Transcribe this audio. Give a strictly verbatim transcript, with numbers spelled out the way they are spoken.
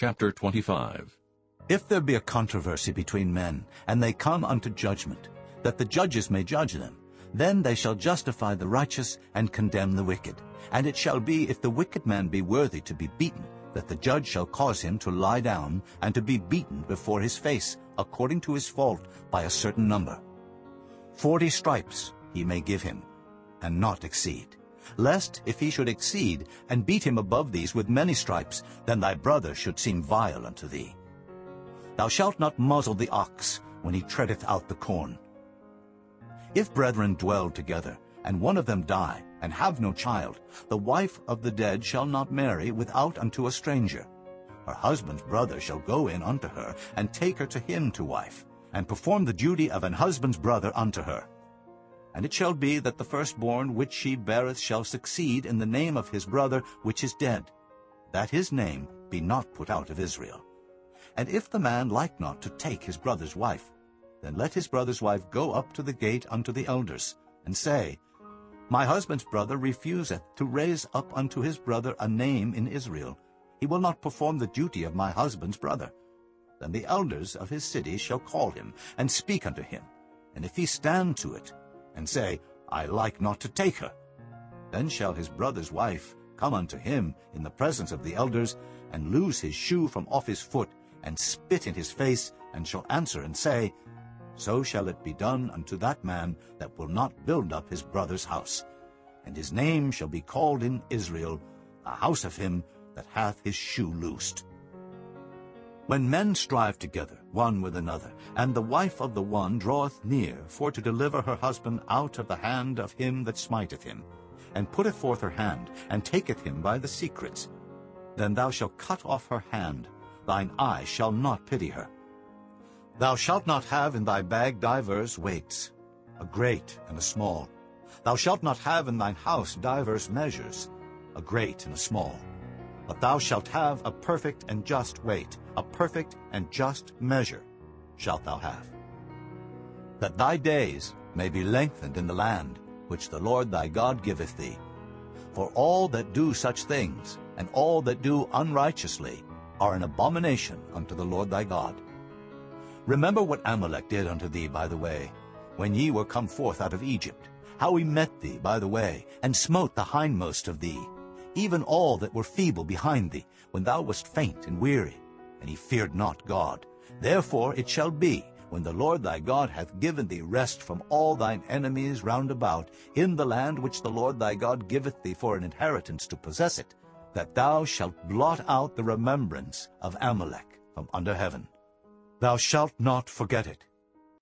Chapter twenty-five. If there be a controversy between men, and they come unto judgment, that the judges may judge them, then they shall justify the righteous and condemn the wicked. And it shall be, if the wicked man be worthy to be beaten, that the judge shall cause him to lie down and to be beaten before his face, according to his fault, by a certain number. Forty stripes he may give him, and not exceed. Lest, if he should exceed, and beat him above these with many stripes, then thy brother should seem vile unto thee. Thou shalt not muzzle the ox when he treadeth out the corn. If brethren dwell together, and one of them die, and have no child, the wife of the dead shall not marry without unto a stranger. Her husband's brother shall go in unto her, and take her to him to wife, and perform the duty of an husband's brother unto her. And it shall be that the firstborn which she beareth shall succeed in the name of his brother which is dead, that his name be not put out of Israel. And if the man like not to take his brother's wife, then let his brother's wife go up to the gate unto the elders, and say, My husband's brother refuseth to raise up unto his brother a name in Israel. He will not perform the duty of my husband's brother. Then the elders of his city shall call him, and speak unto him. And if he stand to it, and say, I like not to take her, then shall his brother's wife come unto him in the presence of the elders, and loose his shoe from off his foot, and spit in his face, and shall answer and say, So shall it be done unto that man that will not build up his brother's house. And his name shall be called in Israel, a house of him that hath his shoe loosed. When men strive together one with another, and the wife of the one draweth near for to deliver her husband out of the hand of him that smiteth him, and putteth forth her hand, and taketh him by the secrets, then thou shalt cut off her hand, thine eye shall not pity her. Thou shalt not have in thy bag divers weights, a great and a small. Thou shalt not have in thine house divers measures, a great and a small. But thou shalt have a perfect and just weight, a perfect and just measure shalt thou have. That thy days may be lengthened in the land which the Lord thy God giveth thee. For all that do such things, and all that do unrighteously, are an abomination unto the Lord thy God. Remember what Amalek did unto thee by the way, when ye were come forth out of Egypt, how he met thee by the way, and smote the hindmost of thee, even all that were feeble behind thee, when thou wast faint and weary, and he feared not God. Therefore it shall be, when the Lord thy God hath given thee rest from all thine enemies round about, in the land which the Lord thy God giveth thee for an inheritance to possess it, that thou shalt blot out the remembrance of Amalek from under heaven. Thou shalt not forget it,